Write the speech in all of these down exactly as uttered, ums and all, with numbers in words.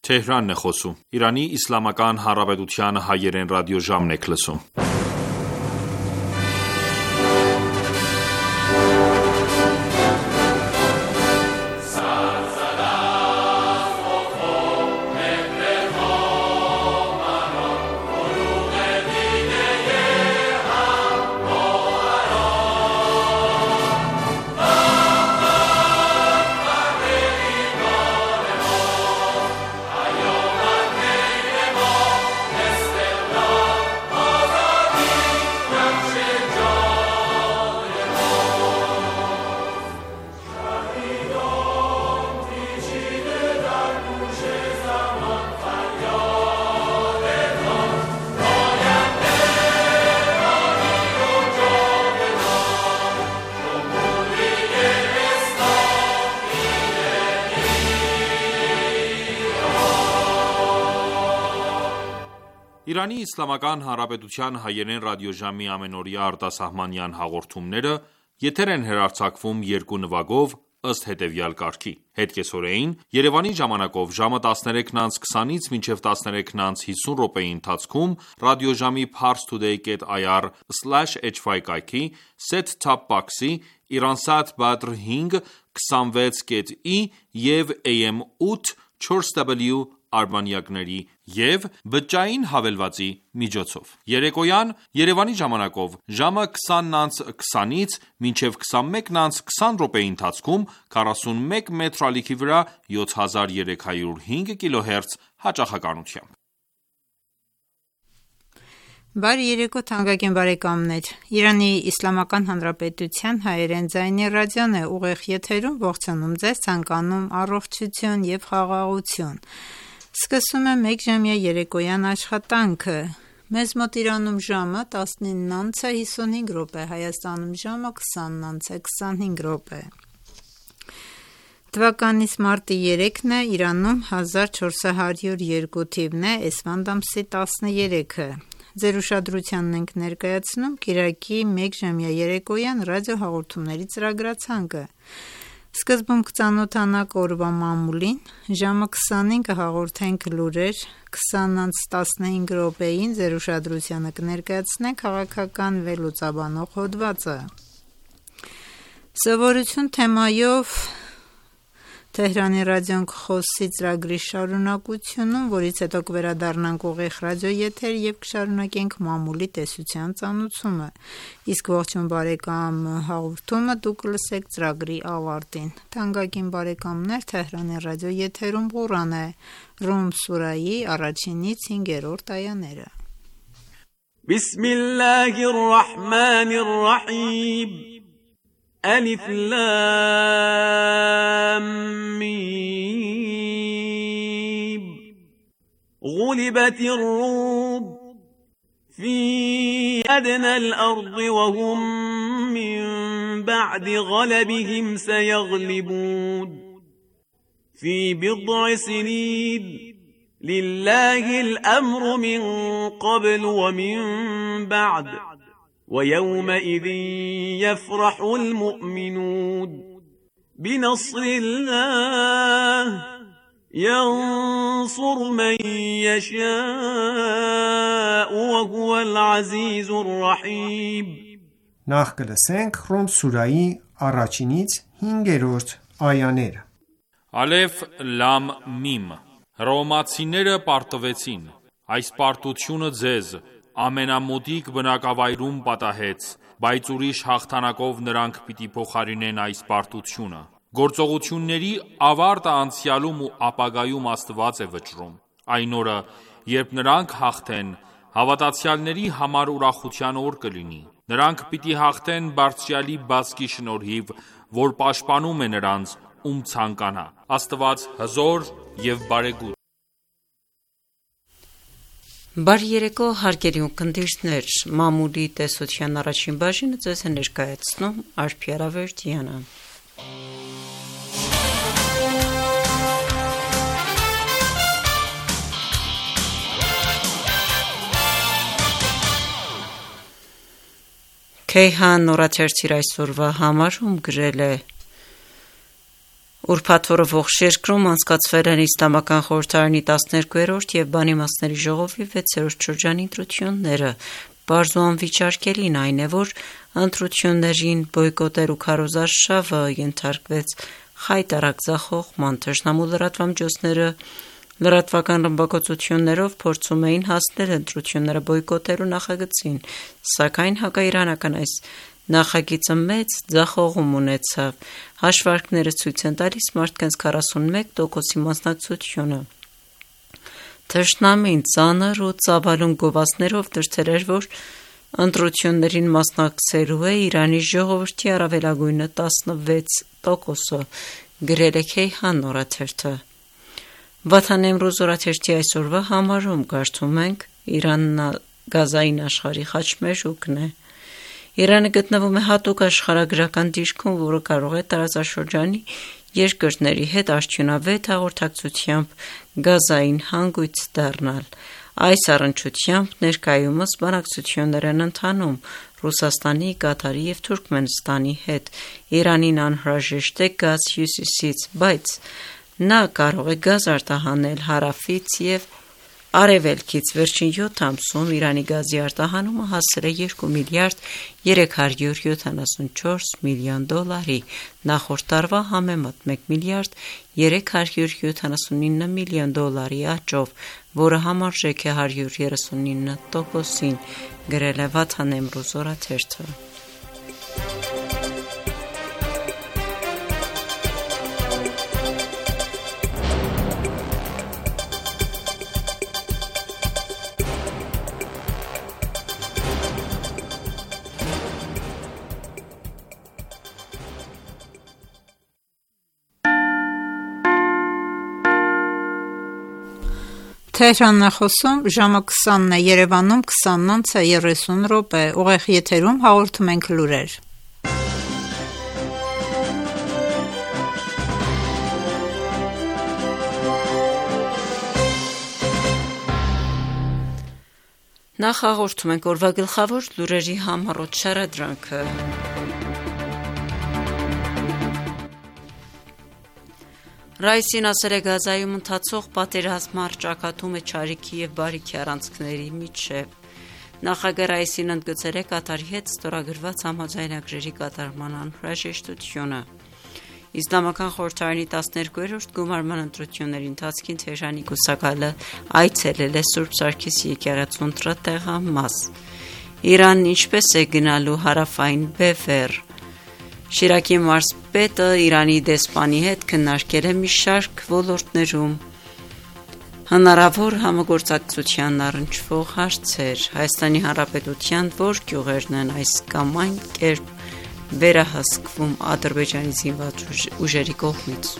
Թեհրանն է խոսում։ Իրանի Իսլամական Հանրապետության հայերեն ռադիոժամն եք լսում։ Իրանի Իսլամական Հանրապետության հայերեն ռադիոժամի ամենօրյա արտասահմանյան հաղորդումները եթեր են հեռարձակվում երկու նվագով ըստ հետևյալ կարգի: Հետկեսօրեին Երևանի ժամանակով ժամը տասներեքն անց քսանից մինչև տասներեքն անց հիսուն րոպեի ընթացքում ռադիոժամի parstoday dot i r slash h y կայքի set-top box-ի Iransat Badr հինգ քսանվեց կետ ի և A M ութ չորս W արբանյակների և բջջային հավելվածի միջոցով: Երեկոյան Երևանի ժամանակով ժամը քսանն անց քսանից մինչև քսանմեկն անց քսան րոպեի ընթացքում քառասունմեկ մետր ալիքի վրա յոթ հազար երեք հարյուր հինգ կիլոհերց հաճախականությամբ: Բարի երեկո թանկագին բարեկամներ: Իրանի Իսլամական Հանրապետության հայերեն ձայնի ռադիոն է ուղիղ եթերում ողջունում ձեզ, ցանկանում առողջություն և խաղաղություն: Սկսում եմ մեկժամյա երեկոյան աշխատանքը: Մեզ մոտ Իրանում ժամը տասնինն անց է հիսունհինգ րոպե, Հայաստանում ժամը քսանն անց է քսանհինգ րոպե: Թվականիս մարտի երեքն է, Իրանում հազար չորս հարյուր երկու թիվն է, էսվանդ ամսի տասներեքը: Ձեր ուշադրությանն ենք ներկայացնում կիրակի մեկժամյա երեկոյան ռադիոհաղորդումների ծրագրացանկը: Սկզբում կծանոթանանք օրվա մամուլին, ժամը քսանին կհաղորդենք լուրեր, քսանն անց տասնհինգ րոպեին ձեր ուշադրությանը կներկայացնենք քաղաքական վերլուծաբանող հոդվածը: Սովորություն թեմայով Թեհրանի ռադիոն կխոսի ծրագրի շարունակությունում, որից հետո կվերադառնանք ուղիղ ռադիոեթեր և կշարունակենք մամուլի տեսության ծանոթումը: Իսկ ողջույն բարեկամ հաղորդումը դուք կլսեք ծրագրի ավարտին: Թանկագին բարեկամներ, Թեհրանի ռադիոեթերում Ղուրան է, Ռում սուրայի առաջինից հինգերորդ այաները: Բիսմիլլահիր ռահմանիր ռահիմ Ալիֆ լամ միմ Ղուլիբաթիր ռում في أدنى الأرض وهم من بعد غلبهم سيغلبون في بضع سنين لله الأمر من قبل ومن بعد ويومئذ يفرح المؤمنون بنصر الله ينصر من يشاء وهو العزيز الرحيم Նախ կլսենք Ռում սուրայի առաջինից հինգերորդ այաները: Ալեֆ լամ միմ Հռոմեացիները պարտվեցին: Այս պարտությունը ձեզ ամենամոտիկ բնակավայրում պատահեց, բայց ուրիշ հաղթանակով նրանք պիտի փոխարինեն այս պարտությունը: Գործողությունների ավարտը անցյալում ու ապագայում Աստված է վճռում: Այն օրը, երբ նրանք հաղթեն, հավատացյալների համար ուրախության օր կլինի: Նրանք պիտի հաղթեն Բարձրյալի բազկի շնորհիվ, որ պաշտպանում է նրանց, ում ցանկանա: Աստված հզոր և բարեգութ: Բարի երեկո հարգելի ունկնդիրներ, մամուլի տեսության առաջին բաժինը ձեզ է ներկայացնում Արփի Արավերդյանը: Քեյհան նորաթերթիր այսօրվա համարում գրել է. Ուրբաթ օրը ողջ երկրում անցկացվել են Իսլամական խորհրդարանի տասներկուերորդ եւ բանիմացների ժողովի վեցերորդ շրջանի ընտրությունները։ Պարզ ու անվիճարկելին այն է, որ ընտրություններին բոյկոտեր ու քարոզարշավը ենթարկվեց խայտարակ ձախողման։ Թշնամու լրատվամիջոցները լրատվական ռմբակոծություններով փորձում էին հասնել ընտրությունները բոյկոտելու նախագծին, սակայն հակաիրանական այս նախագիծը մեծ ձախողում ունեցավ։ Հաշվարկները ցույց են տալիս մարդկանց քառասունմեկ տոկոսի մասնակցությունը։ Թշնամին ծանր ու ծավալուն գովազդներով դրդել էր, որ ընտրություններին մասնակցելու է Իրանի ժողովրդի առավելագույնը տասնվեց տոկոսը, գրել է Քեյհան օրաթերթը։ Վաթան Էմրուզ օրաթերթի այսօրվա համարում կարդում ենք Իրանն գազային աշխարհի խաչմերուկն է։ Իրանը գտնվում է հատուկ աշխարհագրական դիրքում, որը կարող է տարածաշրջանի երկրների հետ արդյունավետ հաղորդակցությամբ գազային հանգույց դառնալ։ Այս առնչությամբ ներկայումս բանակցություններ են ընթանում Ռուսաստանի, Կատարի եւ Թուրքմենստանի հետ։ Իրանին անհրաժեշտ է գազ հյուսիսից, բայց նա կարող է գազ արտահանել հարավից եւ արևելքից։ Վերջին յոթ ամսում Իրանի գազի արտահանումը հասել է երկու միլիարդ երեք հարյուր յոթանասունչորս միլիոն դոլարի, նախորդ տարվա համեմատ մեկ միլիարդ երեք հարյուր յոթանասունինը միլիոն դոլարի աճով, որը համարժեք է հարյուր երեսունինը տոկոսին, գրել է Վաթան Էմրուզ օրաթերթը։ Թեհրանն է խոսում, ժամը քսանն է, Երևանում քսանն անց է երեսուն րոպե, ուղիղ եթերում հաղորդում ենք լուրեր։ Նախ հաղորդում ենք օրվա գլխավոր լուրերի համառոտ շարադրանքը։ Ռայսին ասել է գազայում ընթացող պատերազմը առճակատում է չարիքի եւ բարիքի առանցքների միջև։ Նախագահ Ռայսին ընդգծել է Կատարի հետ ստորագրված համաձայնագրերի կատարման անհրաժեշտությունը։ Իսլամական խորհրդարանի տասներկուերորդ գումարման ընտրությունների ընթացքին Թեհրանի գուսակալը այցելել է Սուրբ Սարգիս եկեղեցու ընտրատեղամաս։ Իրանն ինչպես է գնալու հարավային բևեռ։ Շիրակի մարզպետը Իրանի դեսպանի հետ քննարկել է մի շարք ոլորտներում հնարավոր համագործակցության առնչվող հարցեր։ Հայաստանի Հանրապետության որ գյուղերն են այս կամ այն կերպ վերահսկվում Ադրբեջանի զինված ուժերի կողմից։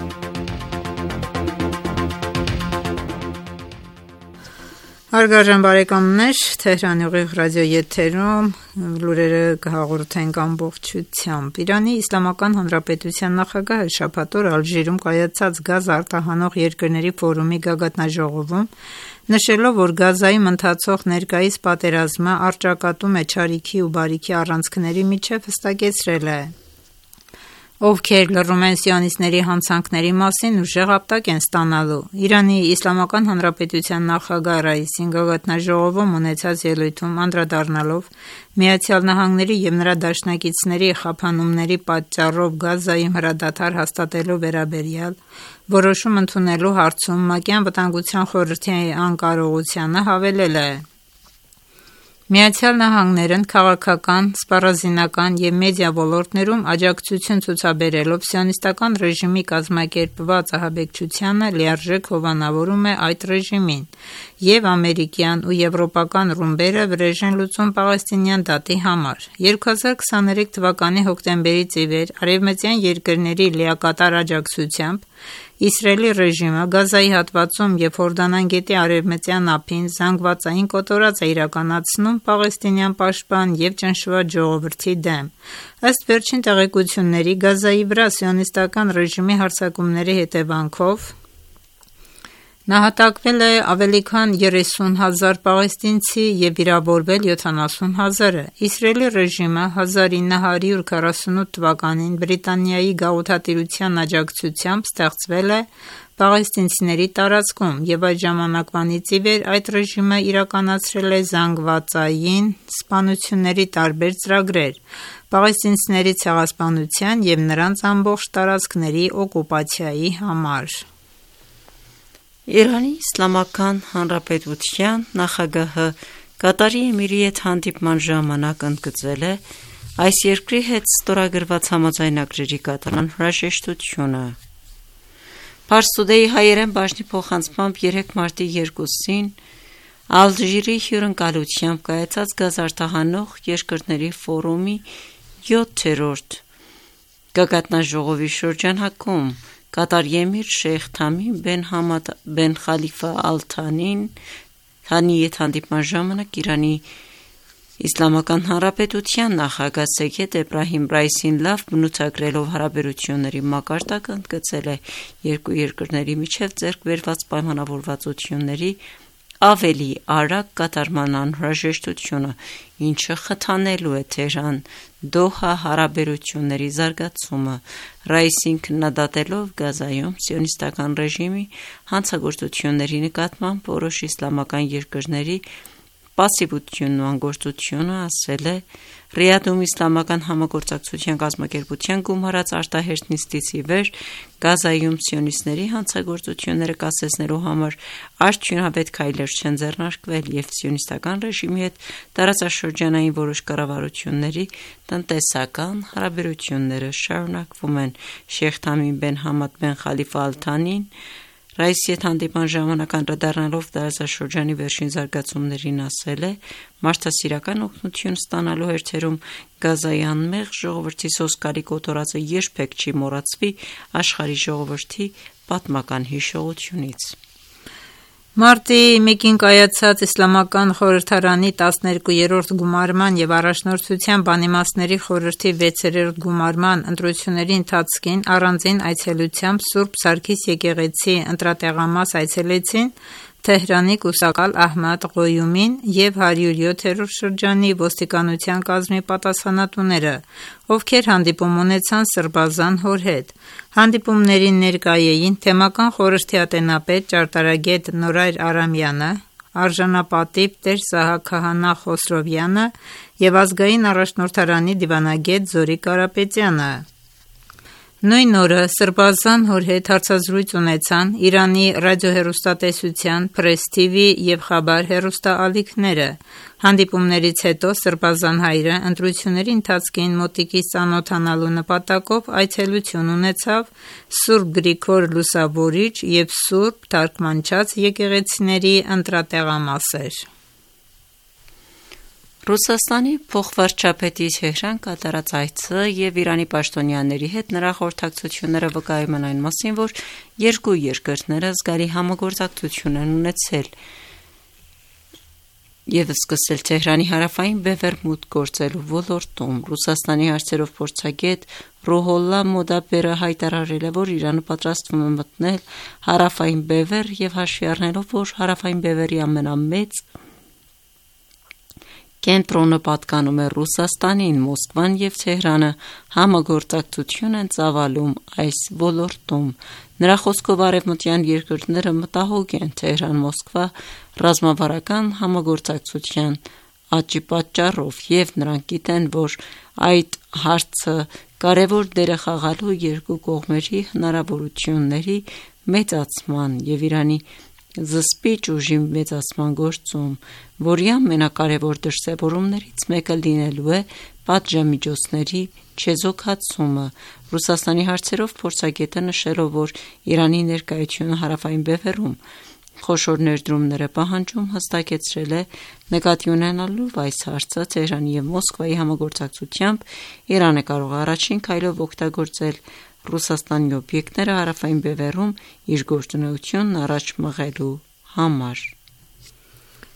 Հարգարժան բարեկամներ, Թեհրանի ուղիղ ռադիո եթերում լուրերը կհաղորդենք ամբողջությամբ։ Իրանի Իսլամական Հանրապետության նախագահը շաբաթ օր Ալժիրում կայացած գազ արտահանող երկրների ֆորումի գագաթնաժողովում նշելով, որ գազայում ընթացող ներկայիս պատերազմը առճակատում է չարիքի ու բարիքի առանցքների միջև, հստակեցրել է. Ովքեր լռում են սիոնիստների հանցանքների մասին, ուժեղ ապտակ են ստանալու։ Իրանի Իսլամական Հանրապետության նախագահ Ռայիսին գագաթնաժողովում ունեցած ելույթում անդրադառնալով Միացյալ Նահանգների եւ նրա դաշնակիցների խափանումների պատճառով Գազայում հրադադար հաստատելու վերաբերյալ որոշում ընդունելու հարցում ՄԱԿ-ի Անվտանգության խորհրդի անկարողությանը հավելել է. Միացյալ Նահանգներն քաղաքական, սպառազինական եւ մեդիա ոլորտներում աջակցություն ցուցաբերելով սիոնիստական ռեժիմի կազմակերպված ահաբեկչությանը լիարժեք հովանավորում է այդ ռեժիմին եւ ամերիկյան ու եվրոպական ռումբերը վրեժեն լուծում պաղեստինյան դատի համար։ երկու հազար քսաներեք թվականի հոկտեմբերից ի վեր արևմտյան երկրների լիակատար աջակցությամբ Իսրայելի ռեժիմը Գազայի հատվածում եւ Հորդանան գետի արևմտյան ափին զանգվածային կոտորած է իրականացնում պաղեստինյան պաշտպան եւ ճնշված ժողովրդի դեմ։ Ըստ վերջին տեղեկությունների Գազայի վրա սիոնիստական ռեժիմի հարձակումների հետևանքով Նահատակվել է ավելի քան երեսուն հազար պաղեստինցի և վիրավորվել յոթանասուն հազարը։ Իսրայելի ռեժիմը հազար ինը հարյուր քառասունութ թվականին Բրիտանիայի գաղութատիրության աջակցությամբ ստեղծվել է պաղեստինցիների տարածքում և այդ ժամանակվանից ի վեր այդ ռեժիմը իրականացրել է զանգվածային սպանությունների տարբեր ծրագրեր պաղեստինցիների ցեղասպանության և նրանց ամբողջ տարածքների օկուպացիայի համար։ Իրանի Իսլամական Հանրապետության նախագահը Կատարի էմիրի հետ հանդիպման ժամանակ ընդգծել է այս երկրի հետ ստորագրված համաձայնագրերի կատարման հրաժեշտությունը։ Փարս Today հայերեն բաժնի փոխանցմամբ երեկ մարտի երկուսին Ալժիրի հյուրընկալությամբ կայացած գազարտահանող երկրների ֆորումի յոթերորդ գագաթնաժողովի շրջանակում Կատարի էմիր Շեյխ Թամիմ բեն Համադ բեն Խալիֆա Ալ Թանին Թանի հետ հանդիպման ժամանակ Իրանի Իսլամական Հանրապետության նախագահ Սեյեդ Էբրահիմ Ռայիսին լավ բնութագրելով հարաբերությունների մակարդակը ընդգծել է երկու երկրների միջև ձեռք բերված պայմանավորվածությունների ավելի արագ կատարման անհրաժեշտությունը, ինչը խթանելու է Թեհրան-Դոհա հարաբերությունների զարգացումը։ Ռայիսին քննադատելով Գազայում սիոնիստական ռեժիմի հանցագործությունների նկատմամբ որոշ իսլամական երկրների պասիվությունն ու անգործությունը, ասել է. Ռիադում իսլամական համագործակցության կազմակերպության գումարած արտահերթ նիստից ի վեր Գազայում սիոնիստների հանցագործությունները կասեցնելու համար արդյունավետ քայլեր չեն ձեռնարկվել և սիոնիստական ռեժիմի հետ տարածաշրջանային որոշ կառավարությունների տնտեսական հարաբերությունները շարունակվում են։ Շեյխ Թամիմ բեն Համադ բեն Խալիֆա Ալ Թանին Ռայիսի հետ հանդիպման ժամանակ անդրադառնալով տարածաշրջանի վերջին զարգացումներին ասել է. Մարդասիրական օգնություն ստանալու հերթերում Գազայի անմեղ ժողովրդի սոսկալի կոտորածը երբեք չի մոռացվի աշխարհի ժողովրդի պատմական հիշողությունից։ Մարտի մեկին կայացած Իսլամական խորհրդարանի տասներկուերորդ գումարման և առաջնորդության բանիմացների խորհրդի վեցերորդ գումարման ընտրությունների ընթացքին առանձին այցելությամբ Սուրբ Սարգիս եկեղեցի ընտրատեղամաս այցելեցին Թեհրանի կուսակալ Ահմադ Ղոյումին և հարյուրյոթերորդ շրջանի ոստիկանության կազմի պատասխանատուները, ովքեր հանդիպում ունեցան Սրբազան հոր հետ։ Հանդիպումներին ներկայ էին թեմական խորհրդի ատենապետ ճարտարագետ Նորայր Արամյանը, արժանապատիվ Տեր Սահակ Քահանա Խոսրովյանը և ազգային առաջնորդարանի դիվանագետ Զորիկ Կարապետյանը։ Նույն օրը Սրբազան հոր հետ հարցազրույց ունեցան Իրանի ռադիոհեռուստատեսության, Press T V և Խաբար հեռուստաալիքները։ Հանդիպումներից հետո Սրբազան հայրը ընտրությունների ընթացքին մոտիկից ծանոթանալու նպատակով այցելություն ունեցավ Սուրբ Գրիգոր Լուսավորիչ և Սուրբ Թարգմանչած եկեղեցիների ընտրատեղամասեր։ Ռուսաստանի փոխվարչապետի Թեհրան կատարած այցը և Իրանի պաշտոնյաների հետ նրա խորհրդակցությունները վկայում են այն մասին, որ երկու երկրները զգալի համագործակցություն են ունեցել և սկսել Թեհրանի հարավային բևեռ մուտք գործելու ոլորտում։ Ռուսաստանի հարցերով փորձագետ Ռուհոլլա Մոդաբերը հայտարարել է, որ Իրանը պատրաստվում է մտնել հարավային բևեռ և հաշվի առնելով, որ հարավային բևեռի ամենամեծ կենտրոնը պատկանում է Ռուսաստանին, Մոսկվան և Թեհրանը համագործակցություն են ծավալում այս ոլորտում։ Նրա խոսքով արևմտյան երկրները մտահոգ են Թեհրան-Մոսկվա ռազմավարական համագործակցության աճի պատճառով և նրանք գիտեն, որ այդ հարցը կարևոր դեր է խաղալու երկու կողմերի հնարավորությունների մեծացման և Իրանի զսպիչ ուժի մեծացման գործում, որի ամենակարևոր դրսևորումներից մեկը լինելու է պատժամիջոցների չեզոքացումը։ Ռուսաստանի հարցերով փորձագետը նշելով, որ Իրանի ներկայությունը հարավային բևեռում խոշոր ներդրումներ է պահանջում, հստակեցրել է նկատի ունենալով այս հարցը Թեհրանի և Մոսկվայի համագործակցությամբ Իրանը կարող է առաջին քայլով օգտագործել Ռուսաստանի օբյեկտները հարավային բևեռում իր գործունեությունն առաջ մղելու համար։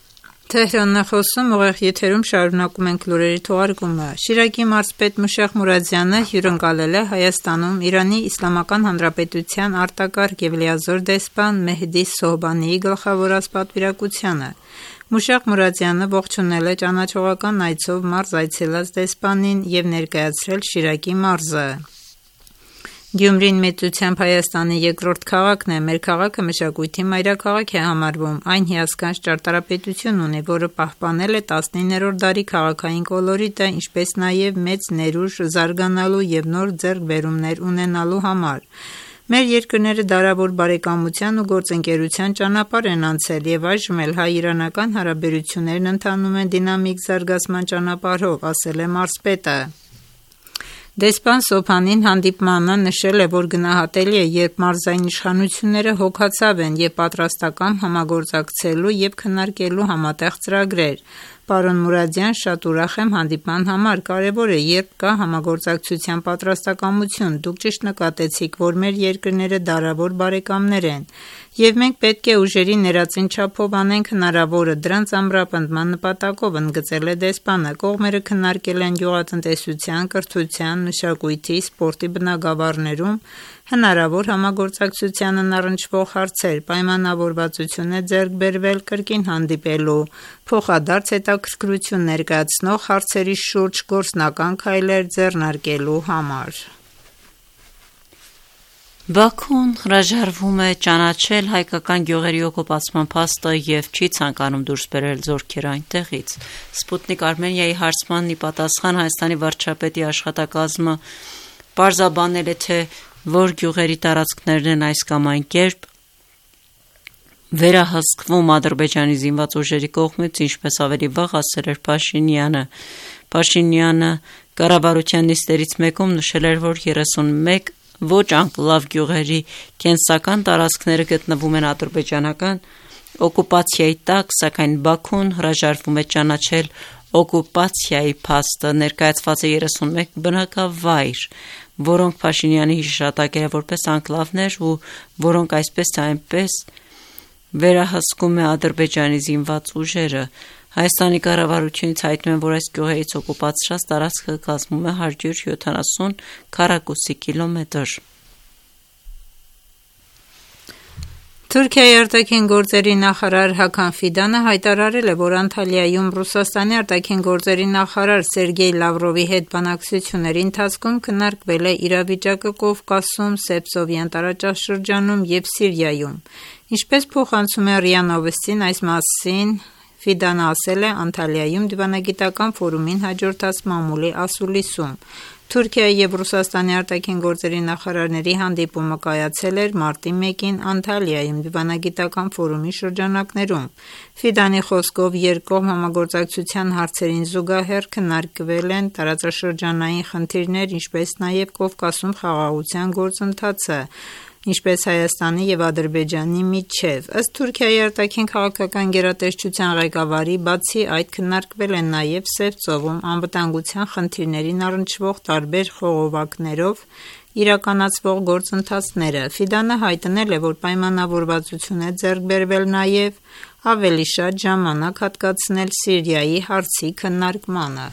Թեհրանն է խոսում, ուղիղ եթերում շարունակում ենք լուրերի թողարկումը։ Շիրակի մարզպետ Մուշեղ Մուրադյանը հյուրընկալել է Հայաստանում Իրանի Իսլամական Հանրապետության արտակարգ և լիազոր դեսպան Մեհդի Սոհբանիի գլխավորած պատվիրակությանը։ Մուշեղ Մուրադյանը ողջունել է ճանաչողական այցով մարզ այցելած դեսպանին և ներկայացրել Շիրակի մարզը։ Գյումրին մեծությամբ Հայաստանի երկրորդ քաղաքն է, մեր քաղաքը մշակույթի մայրաքաղաք է համարվում, այն հիասքանչ ճարտարապետություն ունի, որը պահպանել է տասնիններորդ դարի քաղաքային կոլորիտը, ինչպես նաև մեծ ներուժ զարգանալու և նոր ձեռքբերումներ ունենալու համար։ Մեր երկրները դարավոր բարեկամության ու գործընկերության ճանապարհ են անցել և այժմ էլ հայ-իրանական հարաբերություններն ընթանում են դինամիկ զարգացման ճանապարհով, ասել է մարզպետը։ Դեսպան Սոհբանին հանդիպմանը նշել է, որ գնահատելի է, երբ մարզային իշխանությունները հոգացավ են և պատրաստակամ համագործակցելու և քննարկելու համատեղ ծրագրեր։ Պարոն Մուրադյան, շատ ուրախ եմ հանդիպման համար, կարևոր է, երբ կա համագործակցության պատրաստակամություն, դուք ճիշտ նկատեցիք, որ մեր երկրները դարավոր բարեկամներ են, և մենք պետք է ուժերի ներածին չափով անենք հնարավորը դրանց ամրապնդման նպատակով, ընդգծել է դեսպանը։ Կողմերը քննարկել են գյուղատնտեսության, կրթության, մշակույթի, սպորտի բնագավառներում հնարավոր համագործակցությանն առնչվող հարցեր, պայմանավորվածություն է ձեռք բերվել կրկին հանդիպելու, փոխադարձ հետաքրքրություն ներկայացնող հարցերի շուրջ գործնական քայլեր ձեռնարկելու համար։ Բաքուն հրաժարվում է ճանաչել հայկական գյուղերի օկուպացման փաստը և չի ցանկանում դուրս բերել զորքեր այնտեղից։ Սպուտնիկ Արմենիայի հարցմանն ի պատասխան Հայաստանի վարչապետի աշխատակազմը պարզաբանել է, թե որ գյուղերի տարածքներն են այս կամ այն կերպ վերահսկվում Ադրբեջանի զինված ուժերի կողմից, ինչպես ավելի վաղ ասել էր Փաշինյանը։ Փաշինյանը կառավարության նիստերից մեկում նշել էր, որ երեսունմեկ ոչ անկլավ գյուղերի կենսական տարածքները գտնվում են ադրբեջանական օկուպացիայի տակ, սակայն Բաքուն հրաժարվում է ճանաչել օկուպացիայի փաստը։ Ներկայացված է երեսունմեկ բնակավայր, որոնք Փաշինյանը հիշատակել է որպես անկլավներ ու որոնք այսպես թե այնպես վերահսկում է Ադրբեջանի զինված ուժերը։ Հայաստանի կառավարությունից հայտնում են, որ այս գյուղերից օկուպացրած տարածքը կազմում է հարյուր յոթանասուն քառակուսի կիլոմետր։ Թուրքիայի արտաքին գործերի նախարար Հական Ֆիդանը հայտարարել է, որ Անտալիայում Ռուսաստանի արտաքին գործերի նախարար Սերգեյ Լավրովի հետ բանակցությունների ընթացքում քննարկվել է իրավիճակը Կովկասում, Սեպսովյան տարածաշրջանում և Սիրիայում։ Ինչպես փոխանցում է ՌԻԱ Նովոստին, այս մասին Ֆիդանը ասել է Անտալիայում դիվանագիտական ֆորումին հաջորդած մամուլի ասուլիսում։ Թուրքիայի և Ռուսաստանի արտաքին գործերի նախարարների հանդիպումը կայացել էր մարտի մեկին Անտալիայում դիվանագիտական ֆորումի շրջանակներում։ Ֆիդանի խոսքով երկկողմ համագործակցության հարցերին զուգահեռ քննարկվել են տարածաշրջանային խնդիրներ, ինչպես նաև Կովկասում խաղաղության գործընթացը, ինչպես Հայաստանի և Ադրբեջանի միջև։ Ըստ Թուրքիայի արտաքին քաղաքական գերատեսչության ղեկավարի, բացի այդ քննարկվել են նաև Սևծովում անվտանգության խնդիրներին առնչվող տարբեր խողովակներով իրականացվող գործընթացները։ Ֆիդանը հայտնել է, որ պայմանավորվածություն է ձեռք բերվել նաև ավելի շատ ժամանակ հատկացնել Սիրիայի հարցի քննարկմանը։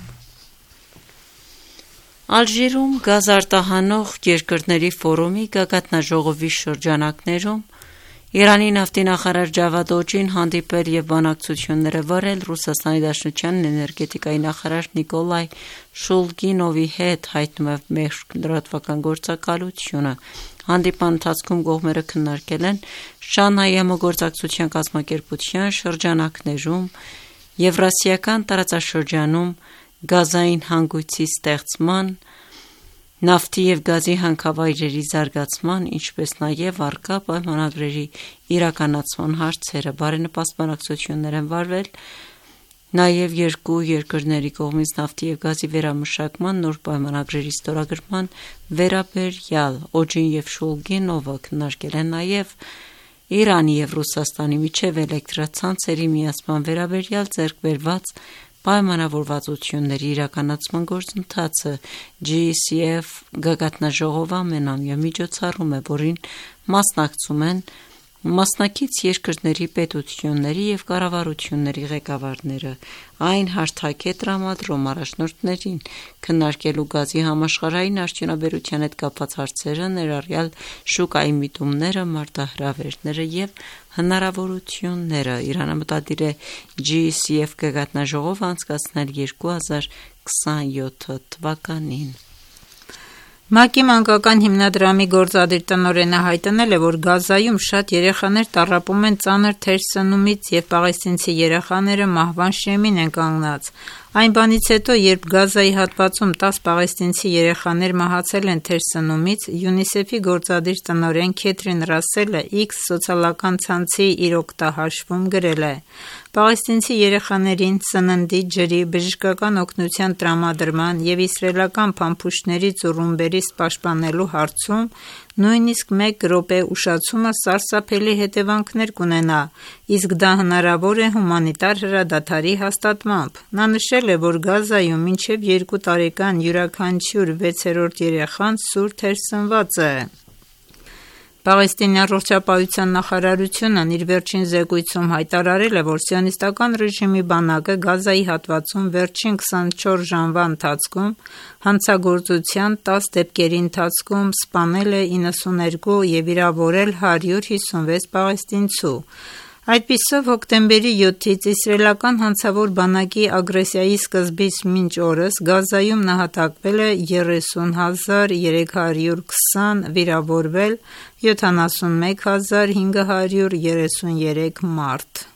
Ալժիրում գազ արտահանող երկրների ֆորումի գագաթնաժողովի շրջանակներում Իրանի նավթի նախարար Ջավադ Օջին հանդիպել և բանակցություններ է վարել Ռուսաստանի Դաշնության էներգետիկայի նախարար Նիկոլայ Շուլգինովի հետ, հայտնում է Մեղրիկ լրատվական գործակալությունը։ Հանդիպման ընթացքում կողմերը քննարկել են Շանհայի համագործակցության կազմակերպության շրջանակներում Եվրասիական տարածաշրջանում գազային հանգույցի ստեղծման, նավթի և գազի հանքավայրերի զարգացման, ինչպես նաև առկա պայմանագրերի իրականացման հարցերը։ Բարենպաստ բանակցություններ են վարվել նաև երկու երկրների կողմից նավթի և գազի վերամշակման նոր պայմանագրերի ստորագրման վերաբերյալ։ Օջին և Շուլգինովը քննարկել են նաև Իրանի և Ռուսաստանի միջև էլեկտրացանցերի միացման վերաբերյալ ձեռք բերված պայմանավորվածությունների իրականացման գործընթացը։ Ջի Սի Էֆ գագաթնաժողովը ամենամյա միջոցառում է, որին մասնակցում են Մասնակից երկրների պետությունների և կառավարությունների ղեկավարները, այն հարթակ է տրամադրում առաջնորդներին քննարկելու գազի համաշխարհային արդյունաբերության հետ կապված հարցերը, ներառյալ շուկայի միտումները, մարտահրավերները և հնարավորությունները։ Իրանը մտադիր է Ջի Սի Էֆ գագաթնաժողով անցկացնել երկու հազար քսանյոթ թվականին։ ՄԱԿ-ի մանկական հիմնադրամի գործադիր տնօրենը հայտնել է, որ Գազայում շատ երեխաներ տառապում են ծանր թերսնումից և պաղեստինցի երեխաները մահվան շեմին են կանգնած։ Այն բանից հետո, երբ Գազայի հատվածում տաս պաղեստինցի երեխաներ մահացել են թերսնումից, ՅՈՒՆԻՍԵՖ-ի գործադիր տնօրեն Քեթրին Ռասելը X սոցիալական ցանցի իր օգտահաշվում գրել է. «Պաղեստինցի երեխաներին սննդի, ջրի, բժշկական օգնության տրամադրման և իսրայելական փամփուշտներից ու ռումբերից պաշտպանելու հարցում նույնիսկ մեկ րոպե ուշացումը սարսափելի հետևանքներ կունենա, իսկ դա հնարավոր է հումանիտար հրադադարի հաստատմամբ»։ Նա նշել է, որ Գազայում մինչև երկու տարեկան յուրաքանչյուր վեցերորդ երեխան սուր թերսնված է։ Պաղեստինի առողջապահության նախարարությունն իր վերջին զեկույցում հայտարարել է, որ սիոնիստական ռեժիմի բանակը Գազայի հատվածում վերջին քսանչորս ժամվա ընթացքում հանցագործության տաս դեպքերի ընթացքում սպանել է իննսուներկու և վիրավորել հարյուր հիսունվեց պաղեստինցու։ Այդպիսով, հոկտեմբերի յոթից իսրայելական հանցավոր բանակի ագրեսիայի սկզբից մինչ օրս Գազայում նահատակվել է երեսուն հազար երեք հարյուր քսան, վիրավորվել յոթանասունմեկ հազար հինգ հարյուր երեսուներեք մարդ։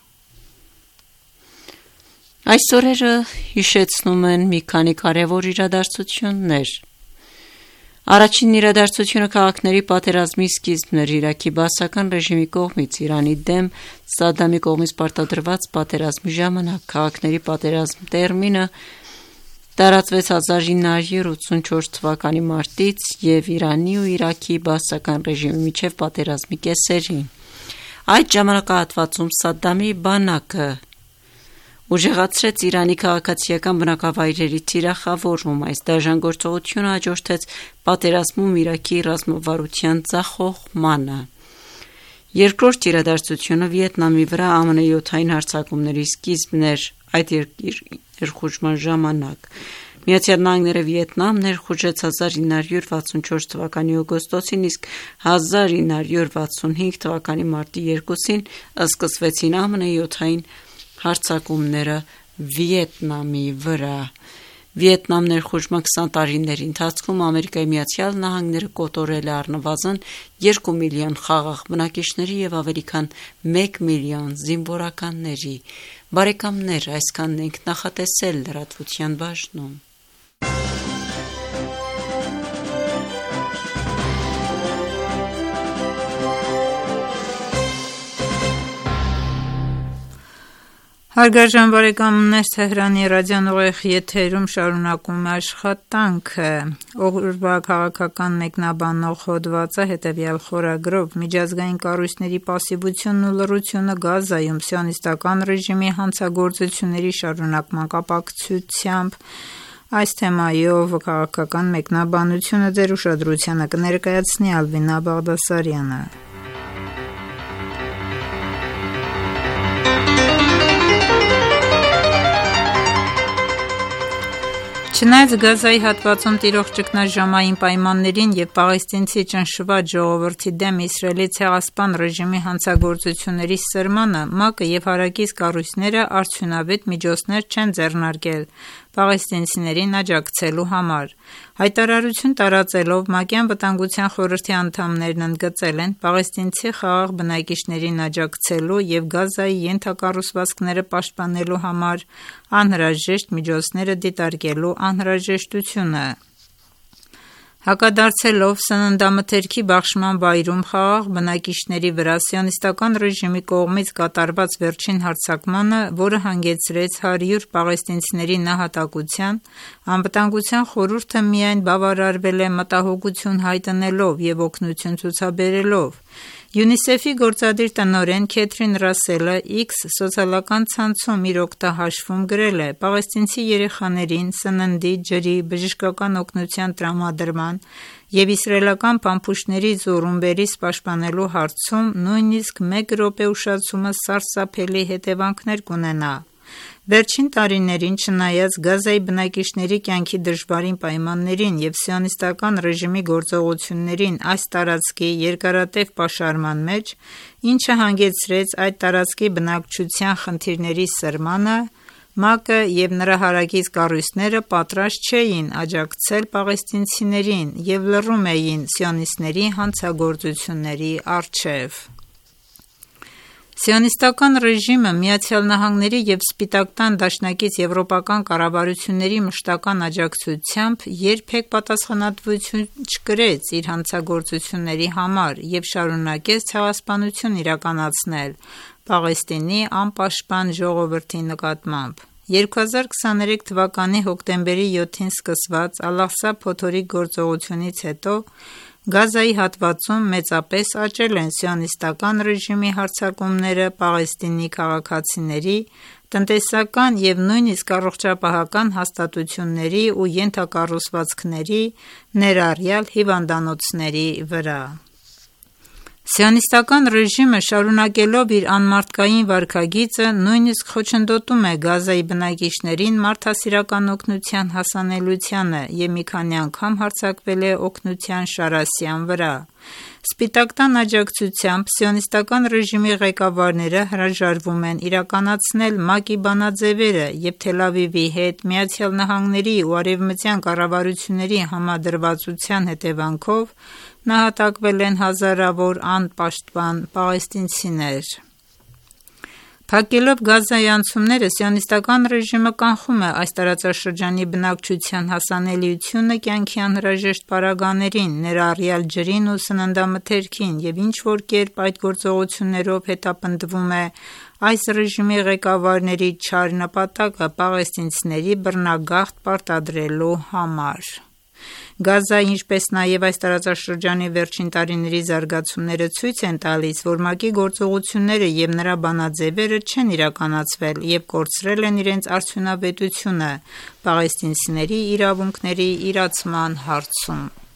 Այս օրերը հիշեցնում են մի քանի կարևոր իրադարձություններ։ Առաջին իրադարձությունը քաղաքների պատերազմի սկիզբն էր Իրաքի բաասական ռեժիմի կողմից Իրանի դեմ Սադամի կողմից պարտադրված պատերազմի ժամանակ։ Քաղաքների պատերազմ տերմինը տարածվեց հազար ինը հարյուր ութսունչորս թվականի մարտից և Իրանի ու Իրաքի բաասական ռեժիմի միջև պատերազմի կեսերին։ Այդ ժամանակահատվածում Սադամի բանակը ուժեղացրեց Իրանի քաղաքացիական բնակավայրերի թիրախավորում։ Այս դաժան գործողությունը հաջորդեց պատերազմում Իրաքի ռազմավարության ձախողմանը։ Երկրորդ իրադարձությունը Վիետնամի վրա Ամն յոթային հարձակումների սկիզբն էր այդ երկրի ներխուժման ժամանակ։ Միացյալ Նահանգները Վիետնամ ներխուժեց հազար ինը հարյուր վաթսունչորս թվականի օգոստոսին, իսկ հազար ինը հարյուր վաթսունհինգ թվականի մարտի երկուսին սկսվեցին Ամն յոթային հարձակումները Վիետնամի վրա։ Վիետնամ ներխուժման քսան տարիների ընթացքում Ամերիկայի Միացյալ Նահանգները կոտորել է առնվազն երկու միլիոն խաղաղ բնակիչների և ավելի քան մեկ միլիոն զինվորականների։ Բարեկամներ, այսքանն ենք նախատեսել լրատվության բաժնում։ Հարգարժան բարեկամներ, Թեհրանի ռադիոնուղեղ եթերում շարունակում է աշխատանքը։ Օրվա քաղաքական մեկնաբանող հոդվածը հետևյալ խորագրով միջազգային կառույցների պասիվությունն ու լռությունը Գազայում սիոնիստական ռեժիմի հանցագործությունների շարունակման կապակցությամբ։ Այս թեմայով քաղաքական մեկնաբանությունը ձեր ուշադրությանը կներկայացնի Ալվինա Բաղդասարյանը։ Չնայած Գազայի հատվածում տիրող ճգնաժամային պայմաններին և պաղեստինցի ճնշված ժողովրդի դեմ Իսրայելի ցեղասպան ռեժիմի հանցագործությունների սրմանը, ՄԱԿ-ը և հարակից կառույցները արդյունավետ միջոցներ չեն ձեռնարկել պաղեստինցիներին աջակցելու համար։ Հայտարարություն տարածելով ՄԱԿ-ի Անվտանգության խորհրդի անդամներն ընդգծել են պաղեստինցի խաղաղ բնակիչներին աջակցելու և Գազայի ենթակառուցվածքները պաշտպանելու համար անհրաժեշտ միջոցները դիտարկելու անհրաժեշտությունը։ Հակադարձելով սննդամթերքի բաշխման վայրում խաղաղ բնակիչների վրա սիոնիստական ռեժիմի կողմից կատարված վերջին հարձակմանը, որը հանգեցրեց հարյուր պաղեստինցիների նահատակության, Անվտանգության խորհուրդը միայն բավարարվել է մտահոգություն հայտնելով և օգնություն ցուցաբերելով։ ՅՈՒՆԻՍԵՖ-ի գործադիր տնօրեն Քեթրին Ռասելը X սոցիալական ցանցում իր օգտահաշվում գրել է. «Պաղեստինցի երեխաներին սննդի, ջրի, բժշկական օգնության տրամադրման և իսրայելական փամփուշտներից ու ռումբերից պաշտպանելու հարցում նույնիսկ մեկ րոպե ուշացումը սարսափելի հետևանքներ կունենա։ Վերջին տարիներին, չնայած Գազայի բնակիչների կյանքի դժվարին պայմաններին և սիոնիստական ռեժիմի գործողություններին այս տարածքի երկարատև պաշարման մեջ, ինչը հանգեցրեց այդ տարածքի բնակչության խնդիրների սրմանը, ՄԱԿ-ը և նրա հարակից կառույցները պատրաստ չէին աջակցել պաղեստինցիներին և լռում էին սիոնիստների հանցագործությունների առջև։ Սիոնիստական ռեժիմը ԱՄՆ-ի և Սպիտակ տան դաշնակից եվրոպական կառավարությունների մշտական աջակցությամբ երբեք պատասխանատվություն չկրեց իր հանցագործությունների համար և շարունակեց ցեղասպանություն իրականացնել Պաղեստինի անպաշտպան ժողովրդի նկատմամբ։ երկու հազար քսաներեք թվականի հոկտեմբերի յոթին սկսված Ալ-Աղսա փոթորիկ գործողությունից հետո Գազայի հատվածում մեծապես աճել են սիոնիստական ռեժիմի հարձակումները Պաղեստինի քաղաքացիների, տնտեսական և նույնիսկ առողջապահական հաստատությունների ու ենթակառուցվածքների, ներառյալ հիվանդանոցների վրա։ Սիոնիստական ռեժիմը, շարունակելով իր անմարդկային վարքագիծը, նույնիսկ խոչընդոտում է Գազայի բնակիչներին մարդասիրական օգնության հասանելիությանը և մի քանի անգամ հարձակվել է օգնության շարասյան վրա։ Սպիտակ տան աջակցությամբ սիոնիստական ռեժիմի ղեկավարները հրաժարվում են իրականացնել ՄԱԿ-ի բանաձևերը և Թել Ավիվի հետ ԱՄՆ-ի ու արևմտյան կառավարությունների համադրվածության հետևանքով նահատակվել են հազարավոր անպաշտպան պաղեստինցիներ։ Փակելով Գազայի անցումները, սիոնիստական ռեժիմը կանխում է այս տարածաշրջանի բնակչության հասանելիությունը կյանքի անհրաժեշտ պարագաներին, ներառյալ ջրին ու սննդամթերքին և ինչ-որ կերպ այդ գործողություններով հետապնդվում է այս ռեժիմի ղեկավարների չար նպատակը պաղեստինցիների բռնագաղթ պարտադրելու համար։ Գազայի, ինչպես նաև այս տարածաշրջանի վերջին տարիների զարգացումները ցույց են տալիս, որ ՄԱԿ-ի գործողությունները և նրա բանաձևերը չեն իրականացվել և կորցրել են իրենց արդյունավետությունը պաղեստինցիների իրավունքների իրացման հարցում։